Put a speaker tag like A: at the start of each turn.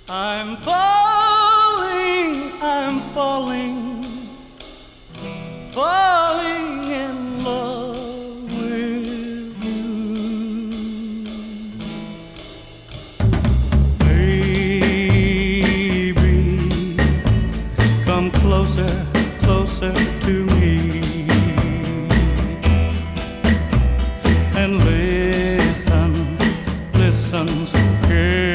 A: I'm falling, falling in love with you. Baby, come closer, closer to me, and listen, listen so carefully.